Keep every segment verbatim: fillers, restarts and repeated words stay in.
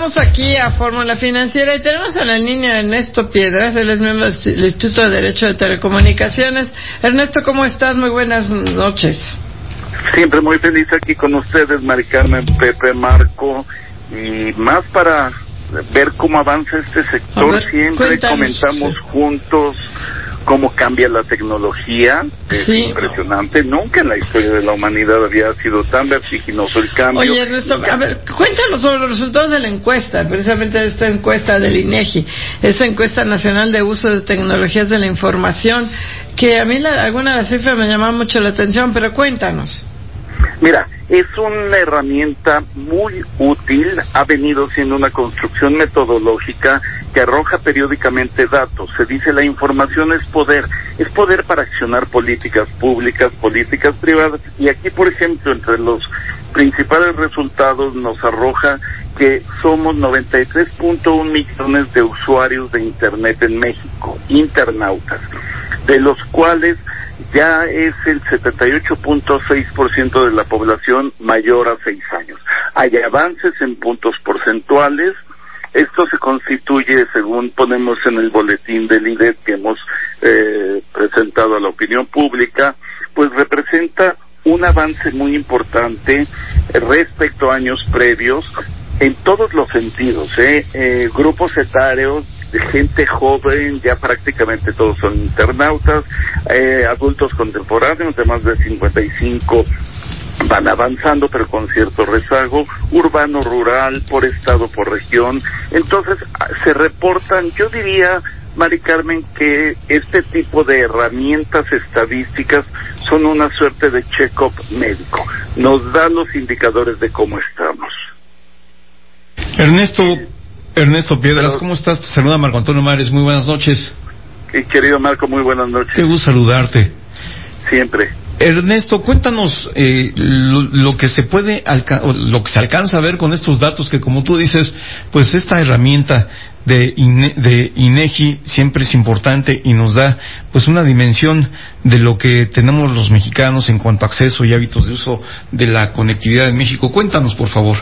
Regresamos aquí a Fórmula Financiera y tenemos en la línea a Ernesto Piedras, él es miembro del Instituto de Derecho de Telecomunicaciones. Ernesto, ¿cómo estás? Muy buenas noches. Siempre muy feliz aquí con ustedes, Mari Carmen, Pepe, Marco, y más para ver cómo avanza este sector. Ver, siempre cuéntanos. comentamos juntos cómo cambia la tecnología, es sí. impresionante. Nunca en la historia de la humanidad había sido tan vertiginoso el cambio. Oye, Ernesto, a ver, cuéntanos sobre los resultados de la encuesta, precisamente de esta encuesta del INEGI, esa encuesta nacional de uso de tecnologías de la información, que a mí la, alguna de las cifras me llamaban mucho la atención, pero cuéntanos. Mira, es una herramienta muy útil, ha venido siendo una construcción metodológica que arroja periódicamente datos. Se dice la información es poder, es poder para accionar políticas públicas, políticas privadas, y aquí, por ejemplo, entre los principales resultados nos arroja que somos noventa y tres punto uno millones de usuarios de Internet en México, internautas, de los cuales ya es el setenta y ocho punto seis por ciento de la población mayor a seis años. Hay avances en puntos porcentuales. Esto se constituye, según ponemos en el boletín del I D E T que hemos eh, presentado a la opinión pública, pues representa un avance muy importante respecto a años previos en todos los sentidos, ¿eh? Eh, grupos etarios, de gente joven, ya prácticamente todos son internautas, eh, adultos contemporáneos de más de cincuenta y cinco van avanzando, pero con cierto rezago, urbano, rural, por estado, por región. Entonces, se reportan, yo diría, Mari Carmen, que este tipo de herramientas estadísticas son una suerte de check-up médico. Nos da los indicadores de cómo estamos. Ernesto, Ernesto Piedras, ¿cómo estás? Te saluda Marco Antonio Mares, muy buenas noches. Y querido Marco, muy buenas noches. Qué gusto saludarte. Siempre. Ernesto, cuéntanos eh, lo, lo que se puede alca- lo que se alcanza a ver con estos datos que, como tú dices, pues esta herramienta de, INE- de INEGI siempre es importante y nos da pues una dimensión de lo que tenemos los mexicanos en cuanto a acceso y hábitos de uso de la conectividad en México. Cuéntanos, por favor.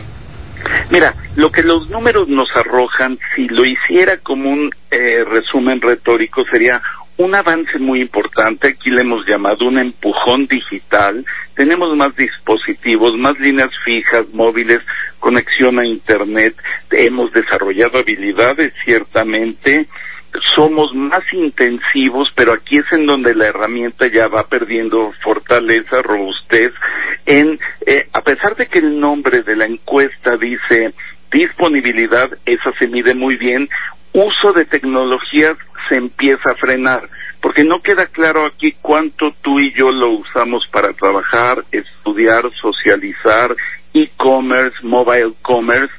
Mira, lo que los números nos arrojan, si lo hiciera como un eh, resumen retórico, sería un avance muy importante. Aquí le hemos llamado un empujón digital. Tenemos más dispositivos, más líneas fijas, móviles, conexión a Internet. Hemos desarrollado habilidades, ciertamente. Somos más intensivos, pero aquí es en donde la herramienta ya va perdiendo fortaleza, robustez. En, eh, a pesar de que el nombre de la encuesta dice disponibilidad, esa se mide muy bien. Uso de tecnologías se empieza a frenar, porque no queda claro aquí cuánto tú y yo lo usamos para trabajar, estudiar, socializar, e-commerce, mobile commerce.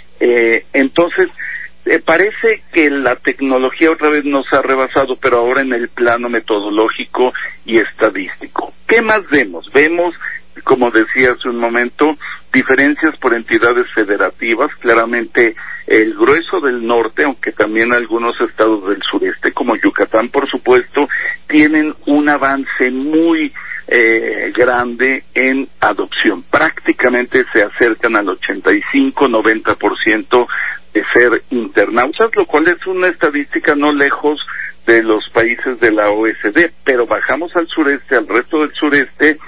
Eh, entonces, Eh, parece que la tecnología otra vez nos ha rebasado, pero ahora en el plano metodológico y estadístico. ¿Qué más vemos? Vemos, como decía hace un momento, diferencias por entidades federativas. Claramente el grueso del norte, aunque también algunos estados del sureste, como Yucatán, por supuesto, tienen un avance muy eh, grande en adopción. Prácticamente se acercan al ochenta y cinco, noventa por ciento de ser internautas, lo cual es una estadística no lejos de los países de la O E C D, pero bajamos al sureste, al resto del sureste,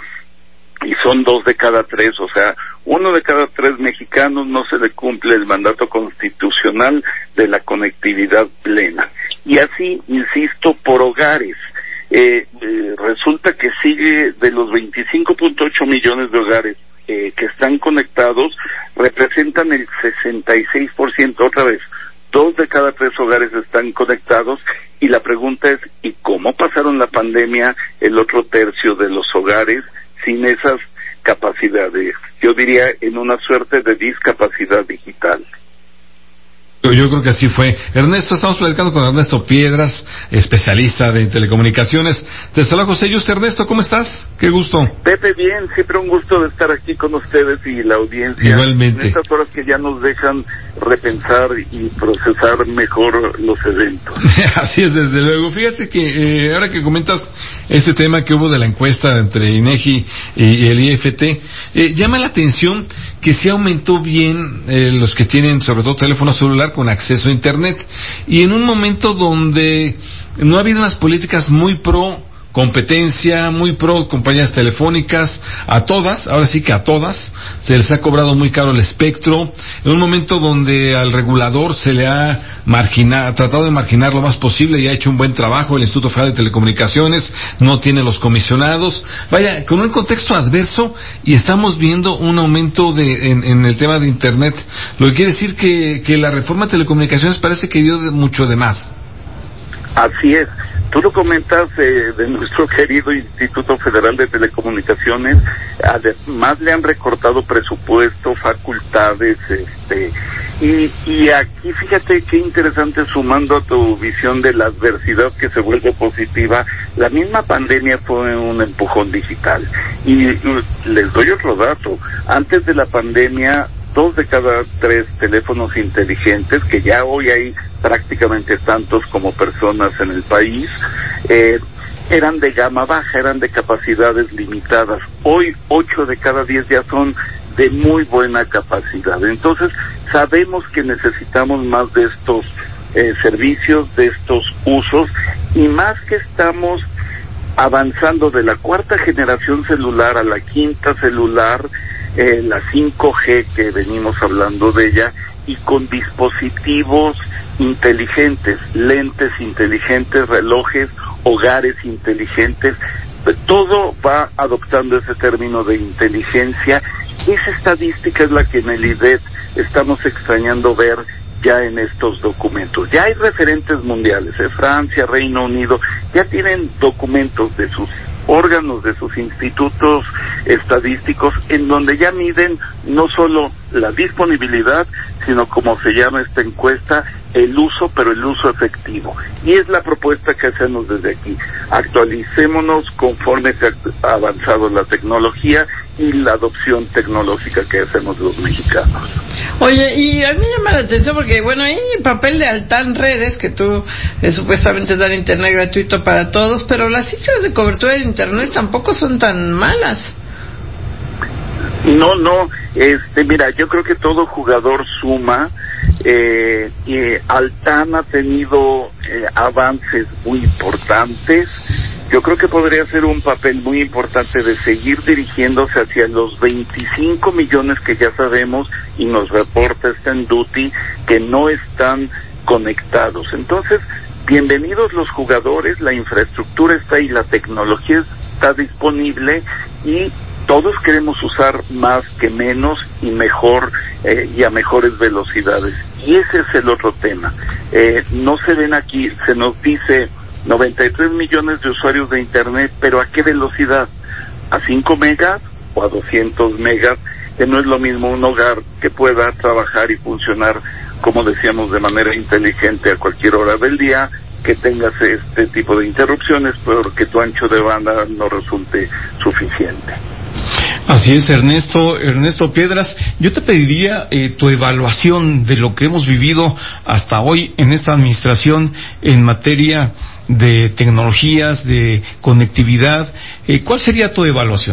y son dos de cada tres, o sea, uno de cada tres mexicanos no se le cumple el mandato constitucional de la conectividad plena. Y así, insisto, por hogares. Eh, eh, resulta que sigue de los veinticinco punto ocho millones de hogares eh, que están conectados, representan el sesenta y seis por ciento, otra vez, dos de cada tres hogares están conectados, y la pregunta es, ¿y cómo pasaron la pandemia el otro tercio de los hogares sin esas capacidades? Yo diría en una suerte de discapacidad digital. Yo creo que así fue. Ernesto, estamos platicando con Ernesto Piedras, especialista de telecomunicaciones. Te saluda José Yuste. Ernesto, ¿cómo estás? Qué gusto. Pepe, bien, siempre un gusto de estar aquí con ustedes y la audiencia. Igualmente. En estas horas que ya nos dejan repensar y procesar mejor los eventos. Así es, desde luego. Fíjate que eh, ahora que comentas este tema que hubo de la encuesta entre INEGI y el I F T, eh, llama la atención que sí aumentó bien eh, los que tienen sobre todo teléfono celular con acceso a internet, y en un momento donde no ha habido unas políticas muy pro competencia, muy pro compañías telefónicas, a todas, ahora sí que a todas, se les ha cobrado muy caro el espectro, en un momento donde al regulador se le ha marginado, tratado de marginar lo más posible y ha hecho un buen trabajo, el Instituto Federal de Telecomunicaciones no tiene los comisionados, vaya, con un contexto adverso, y estamos viendo un aumento de en, en el tema de internet, lo que quiere decir que, que la reforma de telecomunicaciones parece que dio de, mucho de más. Así es. Tú lo comentas eh, de nuestro querido Instituto Federal de Telecomunicaciones, además le han recortado presupuesto, facultades, este, y, y aquí fíjate qué interesante, sumando a tu visión de la adversidad que se vuelve positiva, la misma pandemia fue un empujón digital. Y, y les doy otro dato, antes de la pandemia, dos de cada tres teléfonos inteligentes, que ya hoy hay prácticamente tantos como personas en el país, eh, eran de gama baja, eran de capacidades limitadas. Hoy ocho de cada diez ya son de muy buena capacidad. Entonces sabemos que necesitamos más de estos eh, servicios, de estos usos, y más que estamos avanzando de la cuarta generación celular a la quinta celular, eh, la cinco G que venimos hablando de ella, y con dispositivos inteligentes, lentes inteligentes, relojes, hogares inteligentes, todo va adoptando ese término de inteligencia. Esa estadística es la que en el I D E T estamos extrañando ver ya en estos documentos. Ya hay referentes mundiales, eh, Francia, Reino Unido, ya tienen documentos de sus órganos, de sus institutos estadísticos, en donde ya miden no solo la disponibilidad, sino, como se llama esta encuesta, el uso, pero el uso efectivo. Y es la propuesta que hacemos desde aquí. Actualicémonos conforme se ha avanzado la tecnología y la adopción tecnológica que hacemos los mexicanos. Oye, y a mí me llama la atención porque, bueno, hay papel de Altán Redes, que tú eh, supuestamente dan internet gratuito para todos, pero las cifras de cobertura de internet tampoco son tan malas. No, no, este, mira, yo creo que todo jugador suma, eh, y Altán ha tenido eh, avances muy importantes. Yo creo que podría ser un papel muy importante de seguir dirigiéndose hacia los veinticinco millones que ya sabemos, y nos reporta este en Duty, que no están conectados. Entonces, bienvenidos los jugadores, la infraestructura está ahí, la tecnología está disponible, y todos queremos usar más que menos y mejor, eh, y a mejores velocidades. Y ese es el otro tema. Eh, no se ven aquí, se nos dice noventa y tres millones de usuarios de internet, pero ¿a qué velocidad? ¿A cinco megas o a doscientos megas? Que no es lo mismo un hogar que pueda trabajar y funcionar, como decíamos, de manera inteligente a cualquier hora del día, que tengas este tipo de interrupciones porque tu ancho de banda no resulte suficiente. Así es, Ernesto, Ernesto Piedras. Yo te pediría eh, tu evaluación de lo que hemos vivido hasta hoy en esta administración en materia de tecnologías, de conectividad. Eh, ¿Cuál sería tu evaluación?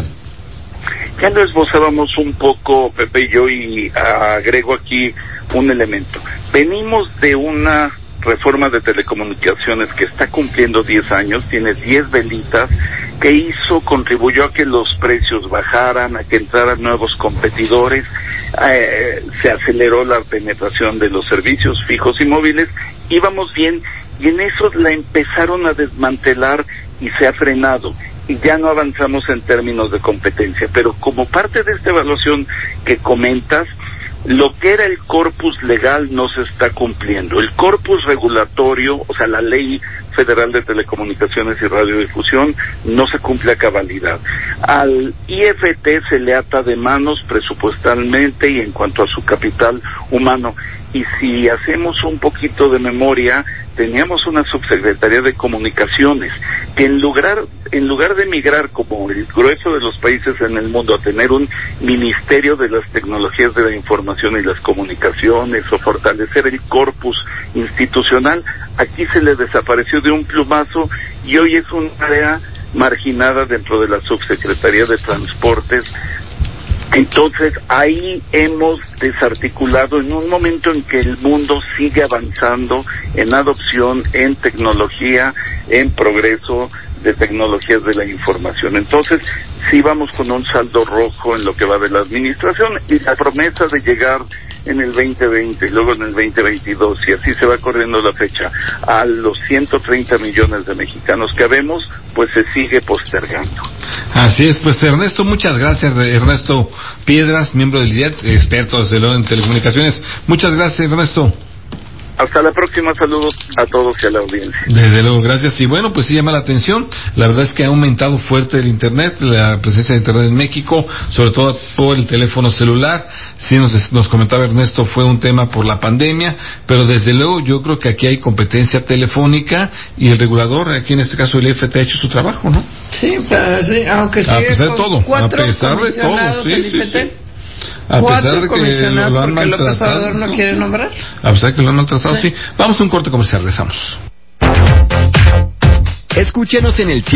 Ya lo esbozábamos un poco, Pepe y yo, y agrego aquí un elemento. Venimos de una reforma de telecomunicaciones que está cumpliendo diez años, tiene diez velitas, que hizo, contribuyó a que los precios bajaran, a que entraran nuevos competidores, eh, se aceleró la penetración de los servicios fijos y móviles, íbamos bien, y en eso la empezaron a desmantelar y se ha frenado, y ya no avanzamos en términos de competencia. Pero como parte de esta evaluación que comentas, lo que era el corpus legal no se está cumpliendo. El corpus regulatorio, o sea, la Ley Federal de Telecomunicaciones y Radiodifusión, no se cumple a cabalidad. Al I F T se le ata de manos presupuestalmente y en cuanto a su capital humano. y si hacemos un poquito de memoria, teníamos una subsecretaría de comunicaciones que en lugar en lugar de migrar como el grueso de los países en el mundo a tener un ministerio de las tecnologías de la información y las comunicaciones o fortalecer el corpus institucional, aquí se le desapareció de un plumazo y hoy es un área marginada dentro de la subsecretaría de transportes. Entonces ahí hemos desarticulado en un momento en que el mundo sigue avanzando en adopción, en tecnología, en progreso de tecnologías de la información. Entonces sí vamos con un saldo rojo en lo que va de la administración y la promesa de llegar en el veinte veinte y luego en el veinte veintidós, y así se va corriendo la fecha, a los ciento treinta millones de mexicanos que habemos, pues se sigue postergando. Así es, pues Ernesto, muchas gracias, Ernesto Piedras, miembro del I D E T, experto desde luego en telecomunicaciones. Muchas gracias, Ernesto. Hasta la próxima, saludos a todos y a la audiencia. Desde luego, gracias. Y bueno, pues sí llama la atención. La verdad es que ha aumentado fuerte el Internet, la presencia de Internet en México, sobre todo por el teléfono celular. Sí, nos, nos comentaba Ernesto, fue un tema por la pandemia, pero desde luego yo creo que aquí hay competencia telefónica y el regulador, aquí en este caso el I F T, ha hecho su trabajo, ¿no? Sí, pero sí, aunque sigue a pesar de todo, cuatro a pesar de todo, sí, sí, sí. A pesar de que lo han maltratado, no quiere nombrar. A pesar de que lo han maltratado, sí. sí. Vamos a un corte comercial, regresamos. Escúchenos en el